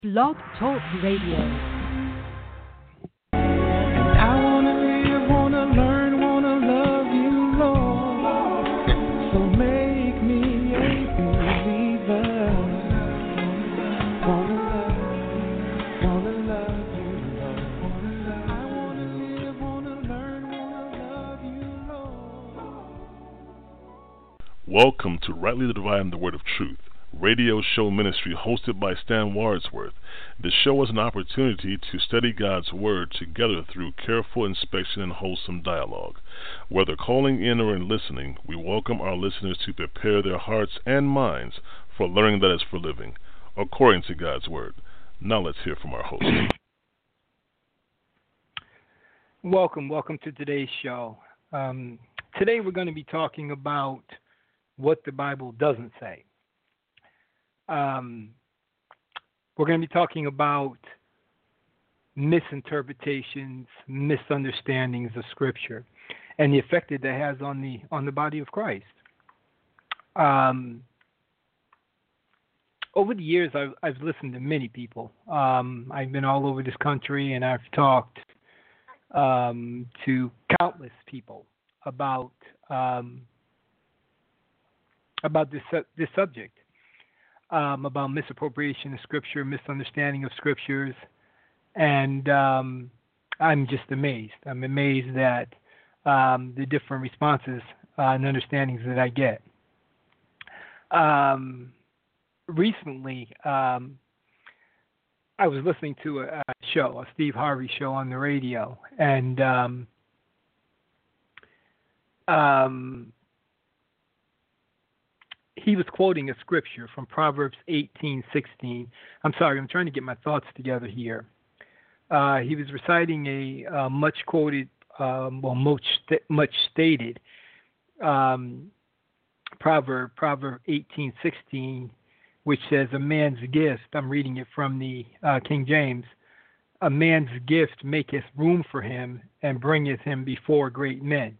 Blog Talk Radio. I wanna live, wanna learn, wanna love you, Lord. So make me a believer. Wanna love you, Lord. I wanna live, wanna learn, wanna love you, Lord. Welcome to Rightly Dividing the Word of Truth, radio show ministry hosted by Stan Wadsworth. The show is an opportunity to study God's Word together through careful inspection and wholesome dialogue. Whether calling in or in listening, we welcome our listeners to prepare their hearts and minds for learning that is for living, according to God's Word. Now let's hear from our host. Welcome to today's show. Today we're going to be talking about what the Bible doesn't say. We're going to be talking about misinterpretations, misunderstandings of Scripture, and the effect that has on the body of Christ. Over the years, I've listened to many people. I've been all over this country, and I've talked to countless people about this subject. About misappropriation of Scripture, misunderstanding of Scriptures, and I'm just amazed. I'm amazed at the different responses and understandings that I get. Recently, I was listening to a show, a Steve Harvey show on the radio, and he was quoting a scripture from Proverbs 18:16. I'm sorry, I'm trying to get my thoughts together here. He was reciting a much quoted, much stated proverb 18:16, which says, "A man's gift." I'm reading it from the King James. "A man's gift maketh room for him, and bringeth him before great men."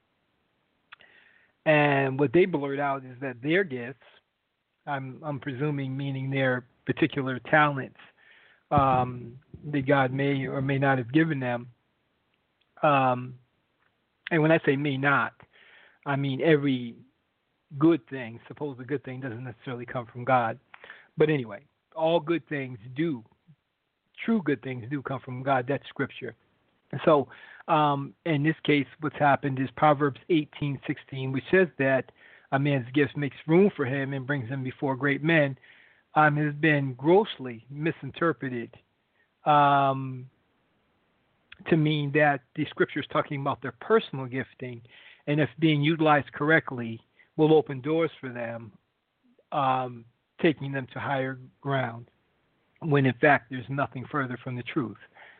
And what they blurt out is that their gifts, I'm presuming meaning their particular talents that God may or may not have given them. And when I say may not, I mean every good thing. Suppose a good thing doesn't necessarily come from God. But anyway, all good things do, true good things do come from God. That's Scripture. And so, in this case, what's happened is Proverbs 18:16, which says that a man's gift makes room for him and brings him before great men, has been grossly misinterpreted to mean that the Scripture is talking about their personal gifting, and if being utilized correctly, will open doors for them, taking them to higher ground, when in fact there's nothing further from the truth.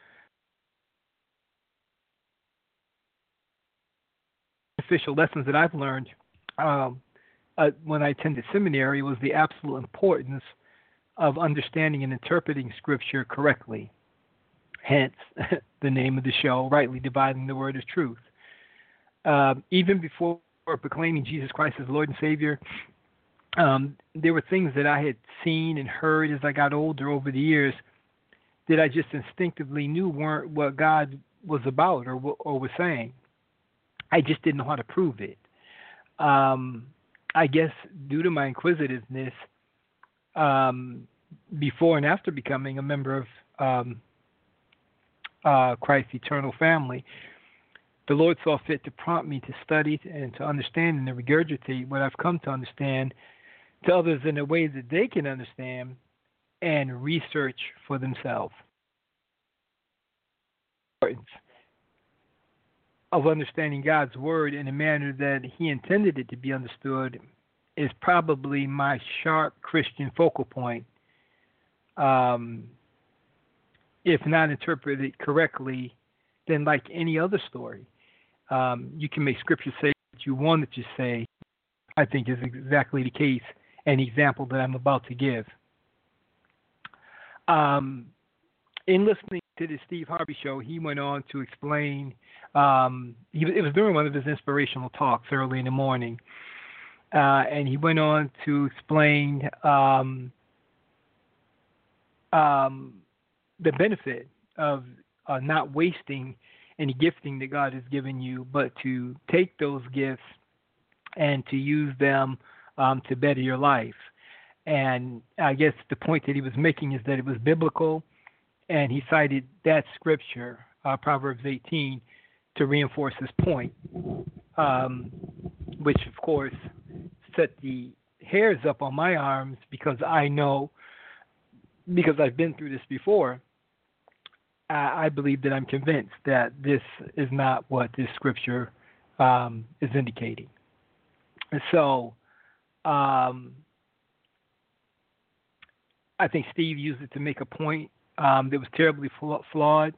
Official lessons that I've learned when I attended seminary was the absolute importance of understanding and interpreting Scripture correctly. Hence, the name of the show, Rightly Dividing the Word of Truth. Even before proclaiming Jesus Christ as Lord and Savior, there were things that I had seen and heard as I got older over the years that I just instinctively knew weren't what God was about or was saying. I just didn't know how to prove it. I guess due to my inquisitiveness, before and after becoming a member of Christ's eternal family, the Lord saw fit to prompt me to study and to understand and to regurgitate what I've come to understand to others in a way that they can understand and research for themselves. Of understanding God's Word in a manner that He intended it to be understood is probably my sharp Christian focal point. If not interpreted correctly, then like any other story, you can make Scripture say what you want it to say. I think is exactly the case, an example that I'm about to give. In listening to the Steve Harvey show, he went on to explain, it was during one of his inspirational talks early in the morning, and he went on to explain the benefit of not wasting any gifting that God has given you, but to take those gifts and to use them to better your life. And I guess the point that he was making is that it was biblical, and he cited that scripture, Proverbs 18, to reinforce his point, which, of course, set the hairs up on my arms because I know, because I've been through this before, I believe that I'm convinced that this is not what this scripture is indicating. So I think Steve used it to make a point that was terribly flawed.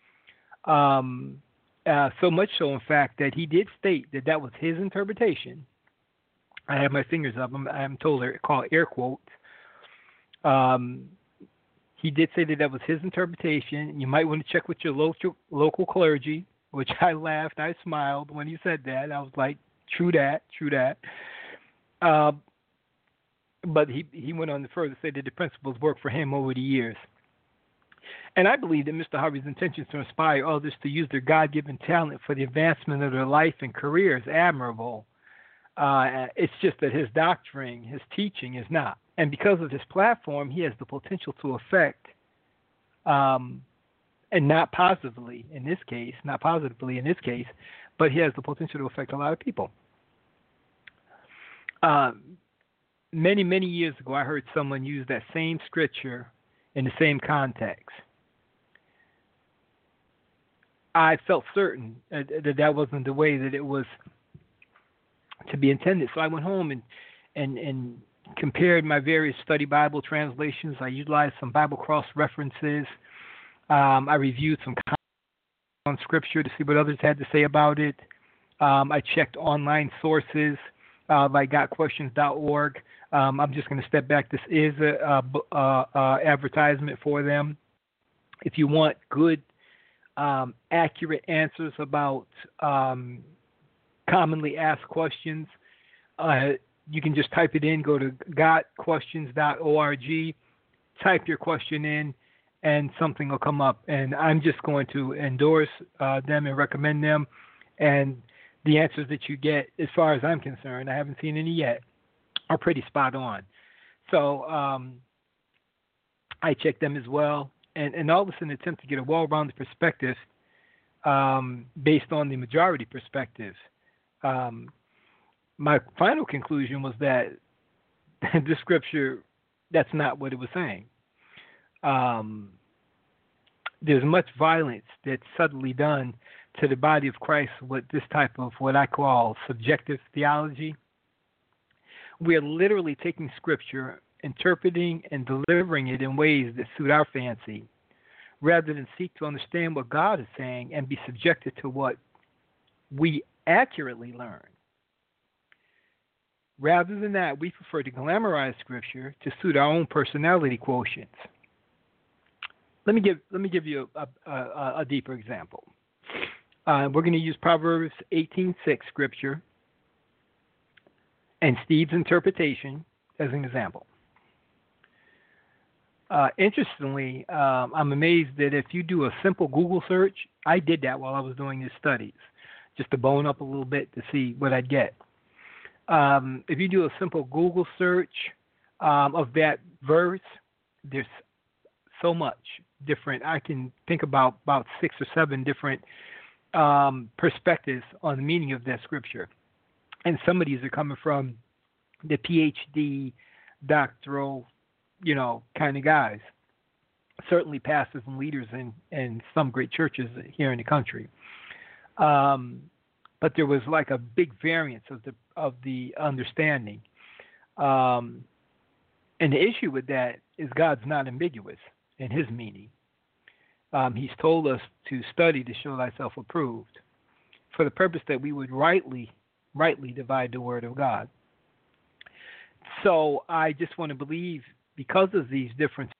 So much so, in fact, that he did state that that was his interpretation. I have my fingers up. I'm told they're called air quotes. He did say that that was his interpretation. You might want to check with your local clergy, which I laughed. I smiled when he said that. I was like, true that. But he went on to further say that the principles worked for him over the years. And I believe that Mr. Harvey's intentions to inspire others to use their God-given talent for the advancement of their life and career is admirable. It's just that his doctrine, his teaching is not. And because of his platform, he has the potential to affect, and not positively in this case, but he has the potential to affect a lot of people. Many, many years ago, I heard someone use that same scripture in the same context. I felt certain that wasn't the way that it was to be intended. So I went home and compared my various study Bible translations. I utilized some Bible cross references. I reviewed some on scripture to see what others had to say about it. I checked online sources like gotquestions.org. I'm just going to step back. This is a advertisement for them. If you want good, accurate answers about commonly asked questions, you can just type it in. Go to gotquestions.org, type your question in, and something will come up. And I'm just going to endorse them and recommend them. And the answers that you get, as far as I'm concerned, I haven't seen any yet, are pretty spot on. So I check them as well. And all this in an attempt to get a well-rounded perspective based on the majority perspective. My final conclusion was that the scripture, that's not what it was saying. There's much violence that's subtly done to the body of Christ with this type of what I call subjective theology. We are literally taking scripture, interpreting and delivering it in ways that suit our fancy, rather than seek to understand what God is saying and be subjected to what we accurately learn. Rather than that, we prefer to glamorize scripture to suit our own personality quotients. Let me give you a deeper example. We're going to use Proverbs 18:6 scripture and Steve's interpretation as an example. Interestingly, I'm amazed that if you do a simple Google search, I did that while I was doing these studies, just to bone up a little bit to see what I'd get. If you do a simple Google search of that verse, there's so much different. I can think about 6 or 7 different perspectives on the meaning of that scripture. And some of these are coming from the PhD, doctoral, kind of guys. Certainly pastors and leaders in some great churches here in the country. But there was like a big variance of the understanding. And the issue with that is God's not ambiguous in his meaning. He's told us to study to show thyself approved, for the purpose that we would rightly divide the word of God. So I just want to believe, because of these differences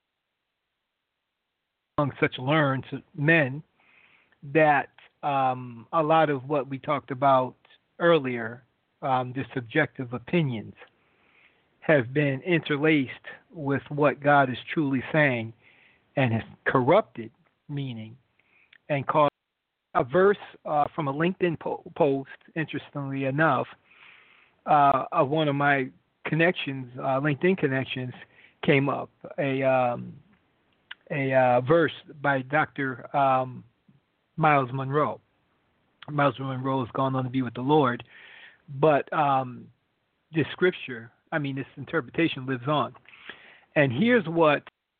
among such learned men, that a lot of what we talked about earlier, the subjective opinions, have been interlaced with what God is truly saying and has corrupted meaning and caused a verse from a LinkedIn post, interestingly enough, of one of my connections, LinkedIn connections, came up. A verse by Dr. Miles Monroe. Miles Monroe has gone on to be with the Lord, but this scripture, this interpretation lives on. And here's what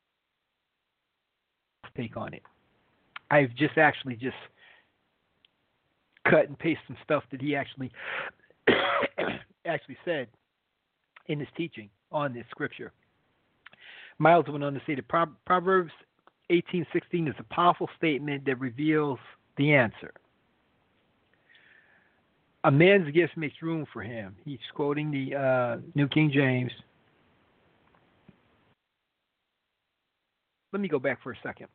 I take on it. I've just cut and paste some stuff that he actually said in his teaching on this scripture. Miles went on to say that Proverbs 18:16 is a powerful statement that reveals the answer. A man's gift makes room for him. He's quoting the New King James. Let me go back for a second.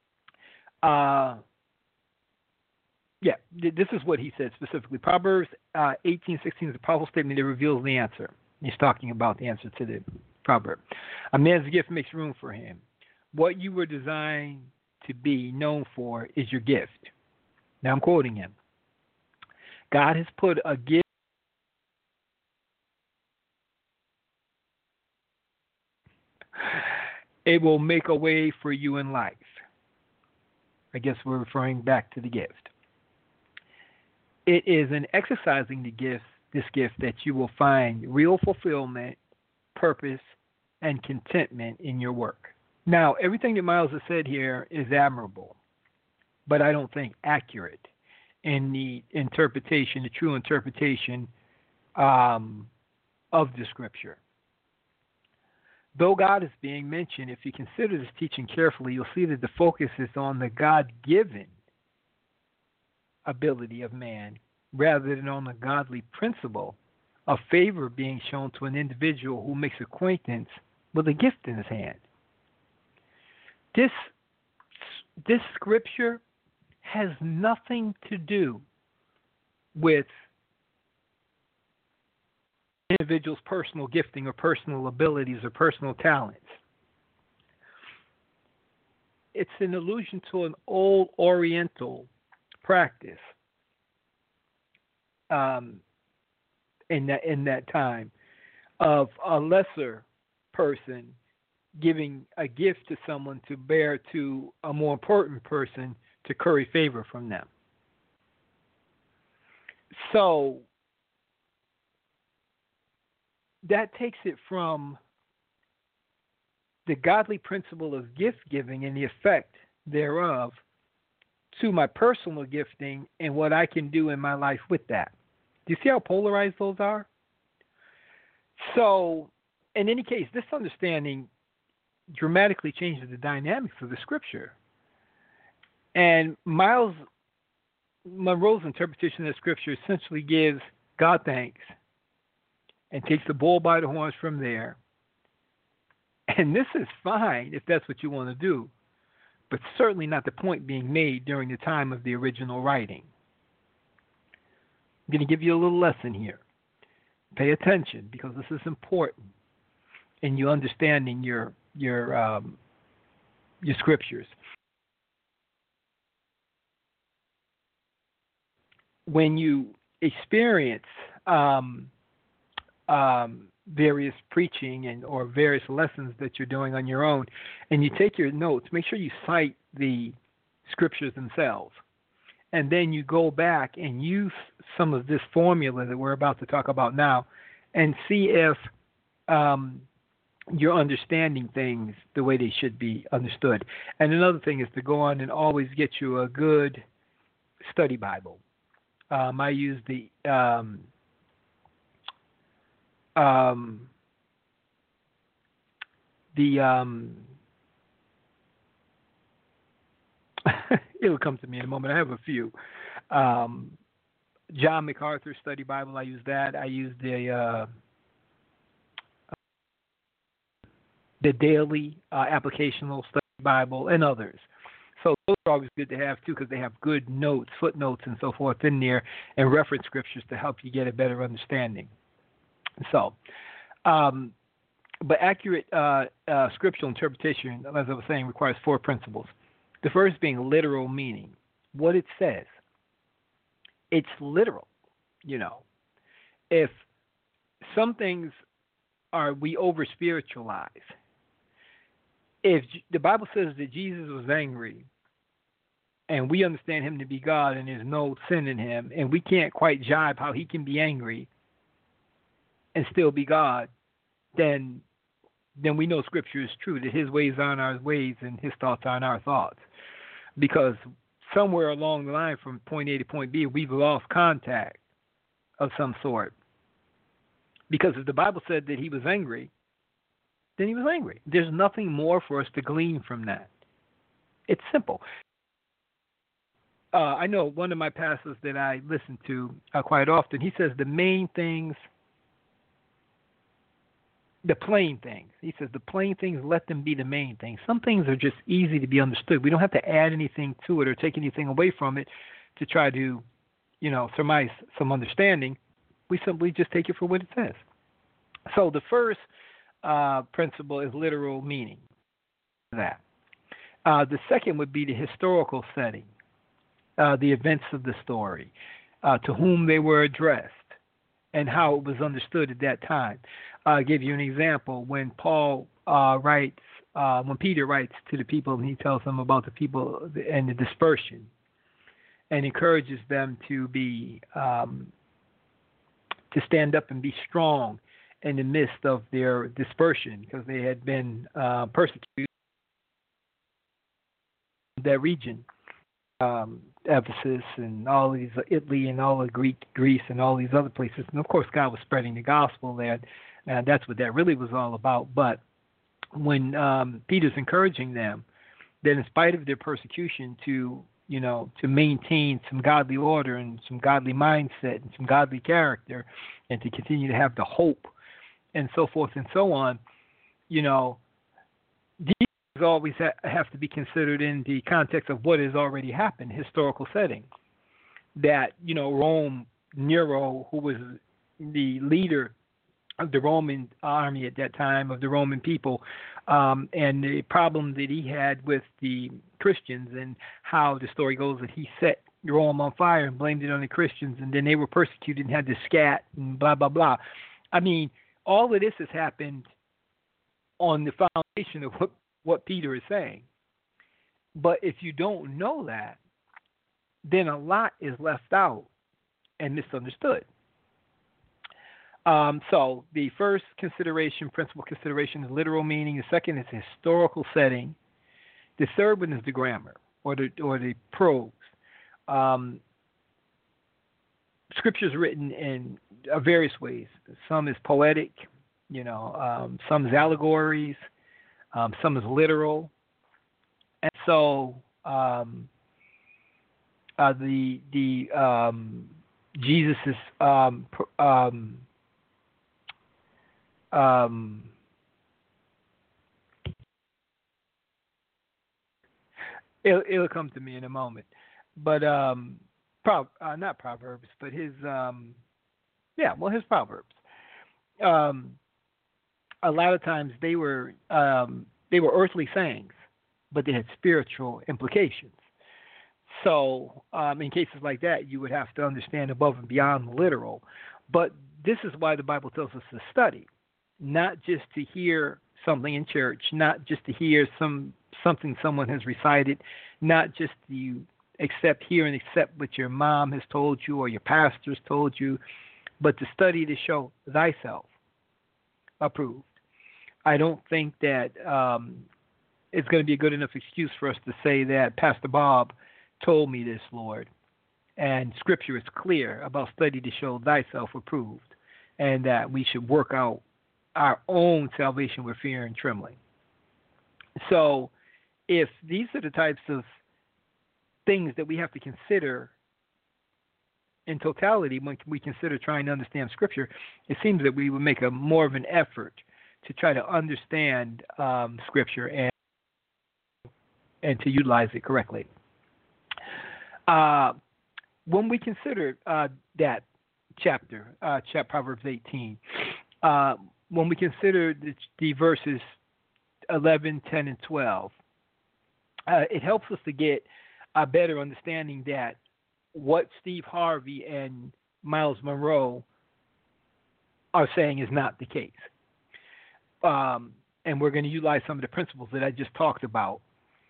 This is what he said specifically. Proverbs 18:16 is a powerful statement that reveals the answer. He's talking about the answer to the proverb. A man's gift makes room for him. What you were designed to be known for is your gift. Now I'm quoting him. God has put a gift. It will make a way for you in life. I guess we're referring back to the gift. It is in exercising this gift that you will find real fulfillment, purpose, and contentment in your work. Now, everything that Miles has said here is admirable, but I don't think accurate in the interpretation, the true interpretation of the scripture. Though God is being mentioned, if you consider this teaching carefully, you'll see that the focus is on the God-given ability of man rather than on the godly principle of favor being shown to an individual who makes acquaintance with a gift in his hand. This scripture has nothing to do with individual's personal gifting or personal abilities or personal talents. It's an allusion to an old Oriental practice in that time of a lesser person giving a gift to someone to bear to a more important person to curry favor from them. So that takes it from the godly principle of gift giving and the effect thereof to my personal gifting and what I can do in my life with that. Do you see how polarized those are? So, in any case, this understanding dramatically changes the dynamics of the scripture. And Miles Monroe's interpretation of the scripture essentially gives God thanks and takes the bull by the horns from there. And this is fine if that's what you want to do, but certainly not the point being made during the time of the original writing. I'm going to give you a little lesson here. Pay attention because this is important in you understanding your scriptures. When you experience various preaching or various lessons that you're doing on your own, and you take your notes, make sure you cite the scriptures themselves. And then you go back and use some of this formula that we're about to talk about now and see if you're understanding things the way they should be understood. And another thing is to go on and always get you a good study Bible. I use the it'll come to me in a moment. I have a few. John MacArthur Study Bible, I use that. I use the Daily Applicational Study Bible and others. So those are always good to have too because they have good notes, footnotes, and so forth in there and reference scriptures to help you get a better understanding. So But accurate scriptural interpretation, as I was saying, requires four principles. The first being literal meaning, what it says. It's literal, you know. If some things we over spiritualize. If the Bible says that Jesus was angry, and we understand him to be God and there's no sin in him, and we can't quite jibe how he can be angry and still be God, then we know Scripture is true, that his ways aren't our ways and his thoughts aren't our thoughts. Because somewhere along the line from point A to point B, we've lost contact of some sort. Because if the Bible said that he was angry, then he was angry. There's nothing more for us to glean from that. It's simple. I know one of my pastors that I listen to quite often, he says the main things, the plain things. He says the plain things, let them be the main things. Some things are just easy to be understood. We don't have to add anything to it or take anything away from it to try to, surmise some understanding. We simply just take it for what it says. So the first principle is literal meaning. The second would be the historical setting, the events of the story, to whom they were addressed, and how it was understood at that time. I'll give you an example. When Paul when Peter writes to the people, and he tells them about the people and the dispersion, and encourages them to be to stand up and be strong in the midst of their dispersion, because they had been persecuted in that region, Ephesus and all these, Italy and all of Greece and all these other places. And of course, God was spreading the gospel there, and that's what that really was all about. But when Peter's encouraging them, that in spite of their persecution, to maintain some godly order and some godly mindset and some godly character, and to continue to have the hope and so forth and so on, these always have to be considered in the context of what has already happened, historical setting. That, Rome, Nero, who was the leader of the Roman army at that time, of the Roman people, and the problem that he had with the Christians, and how the story goes that he set Rome on fire and blamed it on the Christians, and then they were persecuted and had to scat and blah, blah, blah. I mean, all of this has happened on the foundation of what Peter is saying. But if you don't know that, then a lot is left out and misunderstood. So the first principal consideration is literal meaning. The second is historical setting. The third one is the grammar or the prose. Scripture is written in various ways. Some is poetic, some is allegories, some is literal, and so Jesus is it'll come to me in a moment, but not Proverbs, but his his Proverbs. A lot of times they were earthly sayings, but they had spiritual implications. So in cases like that, you would have to understand above and beyond the literal. But this is why the Bible tells us to study, not just to hear something in church, not just to hear something someone has recited, not just to accept what your mom has told you or your pastor's told you, but to study to show thyself approved. I don't think that it's going to be a good enough excuse for us to say that Pastor Bob told me this, Lord. And Scripture is clear about study to show thyself approved, and that we should work out our own salvation with fear and trembling. So if these are the types of things that we have to consider in totality when we consider trying to understand Scripture, it seems that we would make more of an effort to try to understand Scripture and to utilize it correctly. When we consider that chapter, Proverbs 18, when we consider the verses 11, 10, and 12, it helps us to get a better understanding that what Steve Harvey and Miles Monroe are saying is not the case. And we're going to utilize some of the principles that I just talked about.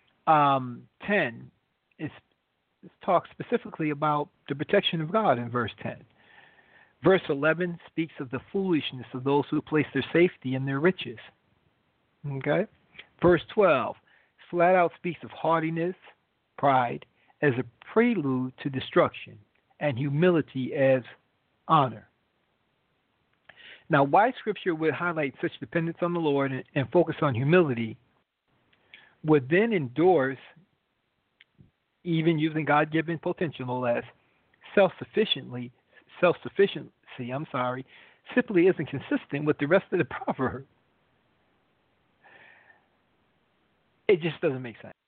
10 is talks specifically about the protection of God in verse 10. Verse 11 speaks of the foolishness of those who place their safety in their riches. Okay? Verse 12 flat out speaks of haughtiness, pride, as a prelude to destruction, and humility as honor. Now, why Scripture would highlight such dependence on the Lord and focus on humility would then endorse, even using God-given potential as self-sufficiency, simply isn't consistent with the rest of the proverb. It just doesn't make sense.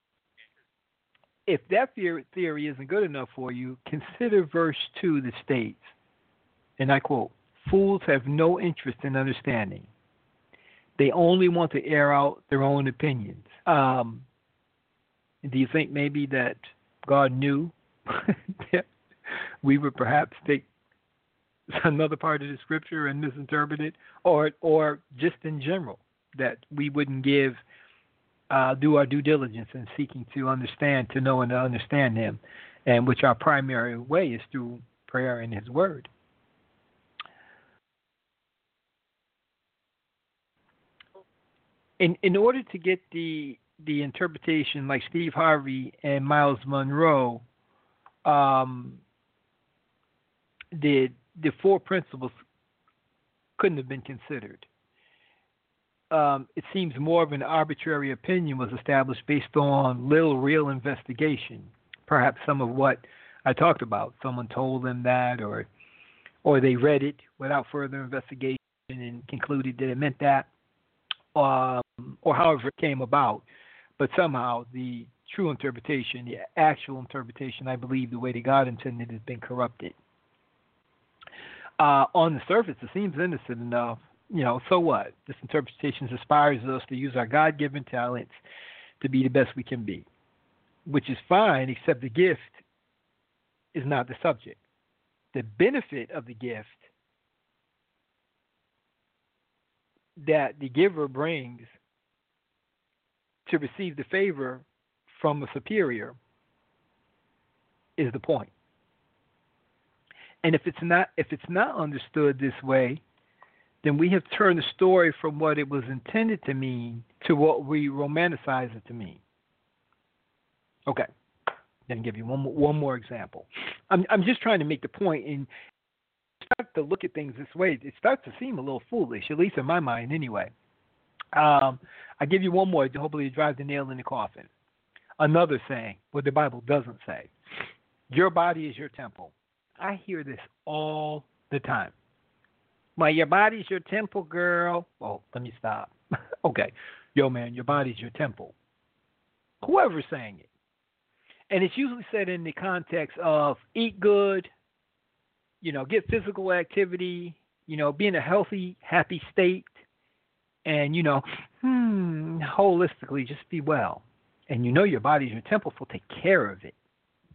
If that theory isn't good enough for you, consider verse 2 that states, and I quote, "Fools have no interest in understanding. They only want to air out their own opinions." Do you think maybe that God knew that we would perhaps take another part of the scripture and misinterpret it, or just in general that we wouldn't do our due diligence in seeking to understand, to know and to understand Him, and which our primary way is through prayer and His Word? In order to get the interpretation like Steve Harvey and Miles Monroe, the four principles couldn't have been considered. It seems more of an arbitrary opinion was established based on little real investigation. Perhaps some of what I talked about. Someone told them that, or they read it without further investigation and concluded that it meant that, or however it came about. But somehow the true interpretation, the actual interpretation, I believe the way that God intended, has been corrupted. On the surface, it seems innocent enough. So what? This interpretation inspires us to use our God-given talents to be the best we can be, which is fine, except the gift is not the subject. The benefit of the gift that the giver brings to receive the favor from a superior is the point. And if it's not understood this way, then we have turned the story from what it was intended to mean to what we romanticize it to mean. Okay, let me give you one more example. I'm just trying to make the point, and start to look at things this way. It starts to seem a little foolish, at least in my mind, anyway. I give you one more to hopefully drive the nail in the coffin. Another saying, what the Bible doesn't say: your body is your temple. I hear this all the time. Well, your body's your temple, girl. Well, let me stop. Okay. Yo, man, your body's your temple. Whoever's saying it. And it's usually said in the context of eat good, get physical activity, be in a healthy, happy state, and, holistically just be well. And your body's your temple, so take care of it.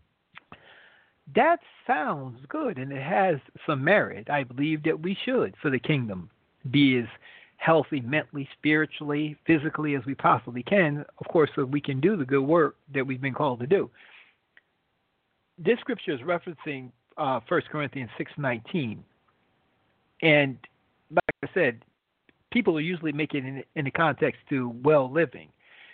That sounds good, and it has some merit. I believe that we should, for the kingdom, be as healthy mentally, spiritually, physically as we possibly can, of course, so we can do the good work that we've been called to do. This scripture is referencing 1 Corinthians 6:19. And like I said, people are usually making it in the context to well living.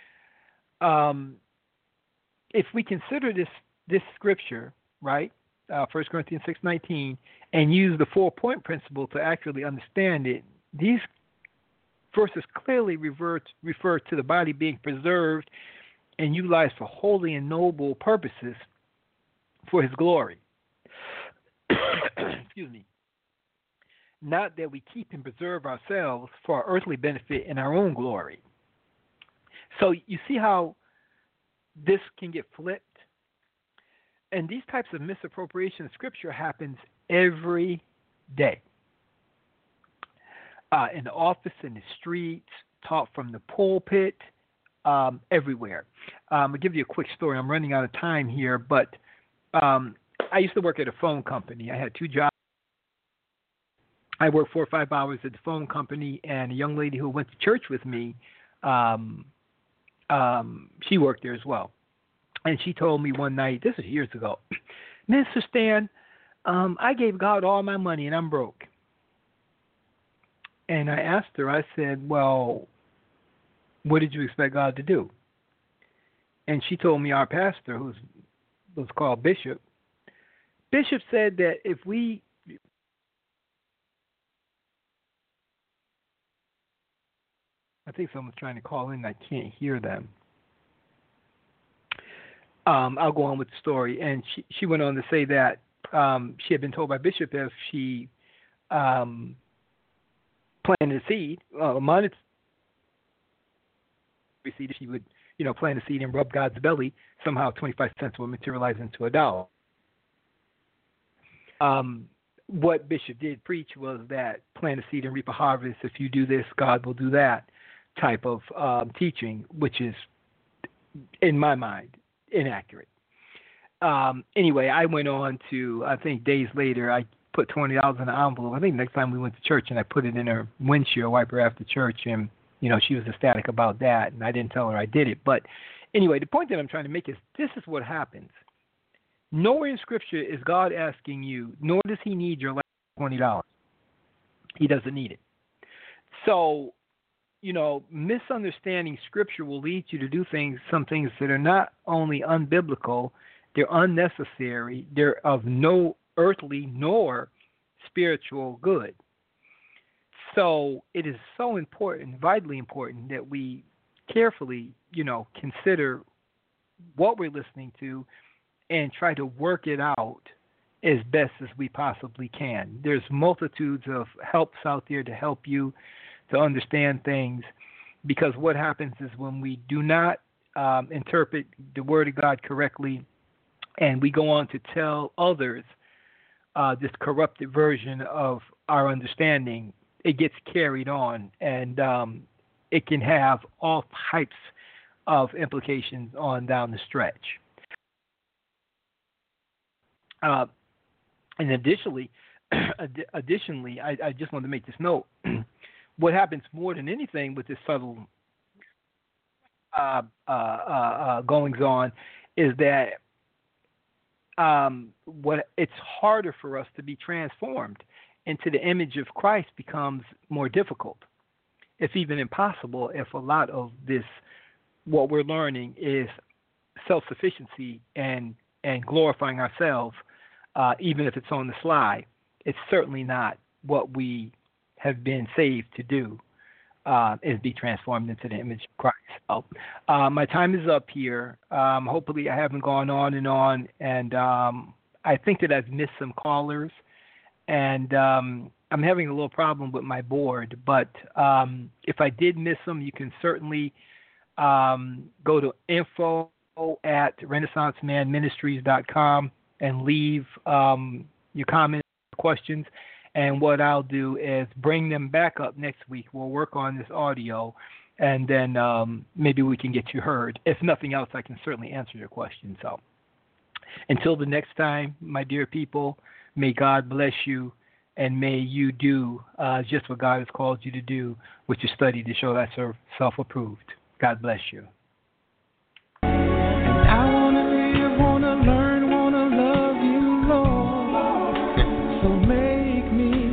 If we consider this scripture, right, 1 Corinthians 6:19, and use the 4-point principle to actually understand it, these verses clearly refer to the body being preserved and utilized for holy and noble purposes for His glory. Excuse me. Not that we keep and preserve ourselves for our earthly benefit and our own glory. So you see how this can get flipped? And these types of misappropriation of Scripture happens every day. in the office, in the streets, taught from the pulpit, everywhere. I'll give you a quick story. I'm running out of time here, but I used to work at a phone company. I had 2 jobs. I worked 4 or 5 hours at the phone company, and a young lady who went to church with me, she worked there as well. And she told me one night, this is years ago, Mr. Stan, I gave God all my money and I'm broke. And I asked her, I said, well, what did you expect God to do? And she told me our pastor, who was called Bishop said that if we I think someone's trying to call in. I can't hear them. I'll go on with the story. And she went on to say that she had been told by Bishop if she planted a seed, monetary seed, she would, plant a seed and rub God's belly, somehow 25 cents will materialize into $1. What Bishop did preach was that plant a seed and reap a harvest. If you do this, God will do that type of teaching, which is, in my mind, inaccurate. Anyway, I went on to, I think days later, I put $20 in an envelope. I think next time we went to church, and I put it in her windshield wiper after church, and she was ecstatic about that, and I didn't tell her I did it. But anyway, the point that I'm trying to make is this is what happens. Nowhere in Scripture is God asking you, nor does He need your last $20. He doesn't need it. So, misunderstanding Scripture will lead you to do some things that are not only unbiblical, they're unnecessary, they're of no earthly nor spiritual good. So it is so important, vitally important, that we carefully, consider what we're listening to and try to work it out as best as we possibly can. There's multitudes of helps out there to help you to understand things, because what happens is when we do not interpret the Word of God correctly and we go on to tell others this corrupted version of our understanding, it gets carried on, and it can have all types of implications on down the stretch. And additionally, I just want to make this note. What happens more than anything with this subtle goings on is that it's harder for us to be transformed into the image of Christ becomes more difficult, if even impossible, if a lot of this, what we're learning, is self-sufficiency and glorifying ourselves, even if it's on the sly. It's certainly not what we have been saved to do, is be transformed into the image of Christ. So, my time is up here. Hopefully I haven't gone on, and I think that I've missed some callers, and I'm having a little problem with my board, but if I did miss them, you can certainly go to info@renaissancemanministries.com and leave your comments, questions, and what I'll do is bring them back up next week. We'll work on this audio, and then maybe we can get you heard. If nothing else, I can certainly answer your questions. So until the next time, my dear people, may God bless you, and may you do just what God has called you to do, which is study to show thyself approved. God bless you. I want to live, want to learn, want to love you, Lord. So make me